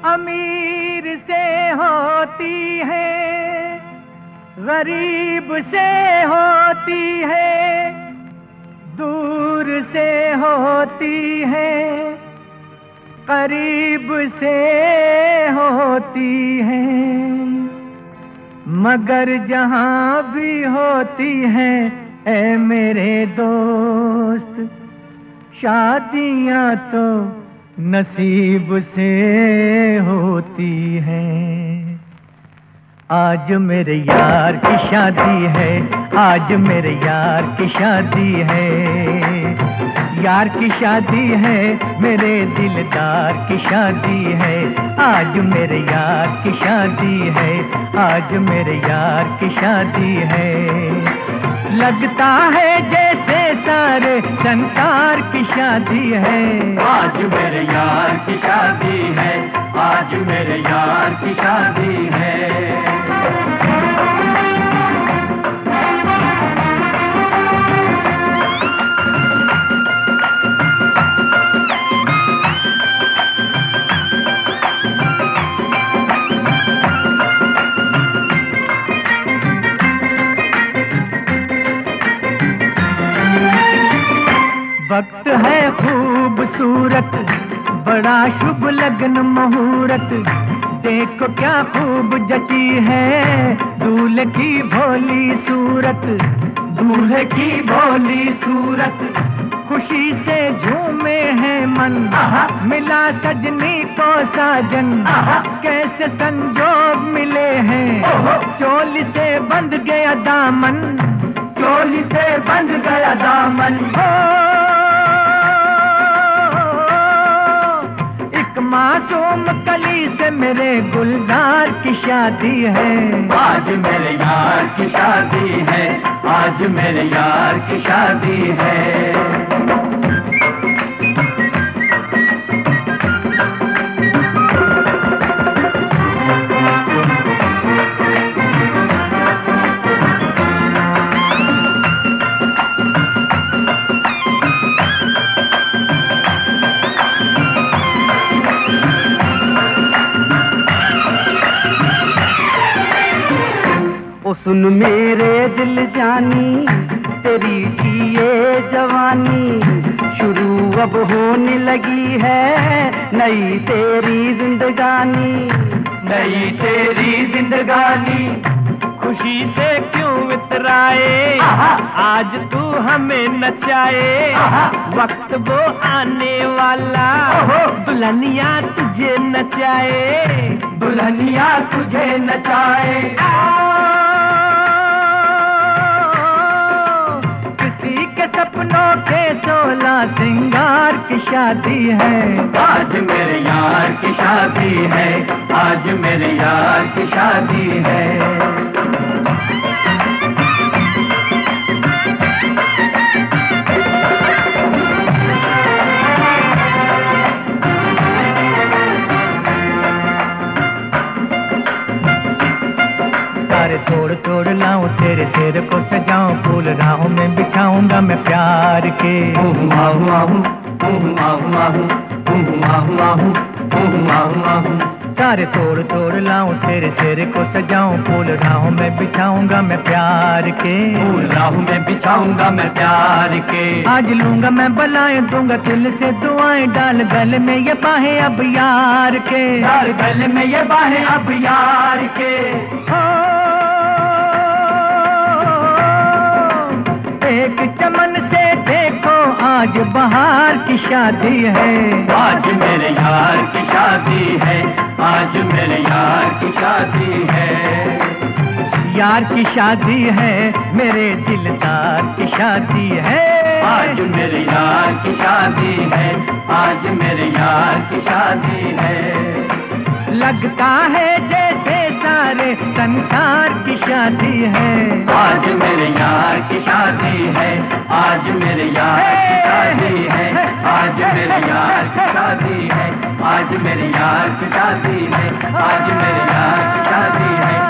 अमीर से होती है, गरीब से होती है, दूर से होती है, करीब से होती है, मगर जहां भी होती है ऐ मेरे दोस्त, शादियां तो नसीब से होती हैं। आज मेरे यार की शादी है, आज मेरे यार की शादी है, यार की शादी है, मेरे दिलदार की शादी है। आज मेरे यार की शादी है, आज मेरे यार की शादी है। लगता है जैसे सारे संसार की शादी है। आज मेरे यार की शादी है, आज मेरे यार की शादी है। वक्त है खूबसूरत, बड़ा शुभ लगन मुहूर्त, देखो क्या खूब जची है दूल्हे की भोली सूरत, दूल्हे की भोली सूरत। खुशी से झूमे हैं मन, मिला सजनी को साजन, कैसे संजोग मिले हैं, चोली से बंध गया दामन, चोली से बंध गया दामन। मासूम कली से मेरे गुलजार की शादी है। आज मेरे यार की शादी है, आज मेरे यार की शादी है। सुन मेरे दिल जानी, तेरी जिए जवानी, शुरू अब होने लगी है नई तेरी जिंदगानी, नई तेरी जिंदगानी। खुशी से क्यों इतराए, आज तू हमें नचाए, वक्त वो आने वाला, दुल्हनिया तुझे नचाए, दुल्हनिया तुझे नचाए। सपनों के 16 सिंगार की शादी है। आज मेरे यार की शादी है, आज मेरे यार की शादी है। तोड़ तोड़ लाऊं तेरे सिर को सजाऊं, फूल राहों में बिछाऊंगा मैं प्यार के। तारे तोड़ तोड़ लाऊं तेरे सिर को सजाऊं, फूल राहों में बिछाऊंगा मैं प्यार के, फूल राहों में बिछाऊंगा मैं प्यार के। आज लूंगा मैं बलाएं, दूंगा दिल से दुआएं, डाल गले में ये बाहें अब यार के, डाल गले में ये बाहें अब यार के। एक चमन से देखो आज बहार की शादी है। आज मेरे यार की शादी है, आज मेरे यार की शादी है। यार की शादी है, मेरे दिलदार की शादी है। आज मेरे यार की शादी है, आज मेरे यार की शादी है। लगता है जैसे सारे संसार की शादी है। आज मेरे यार की शादी है, आज मेरे यार की शादी है, आज मेरे यार की शादी है, आज मेरे यार की शादी है, आज मेरे यार की शादी है।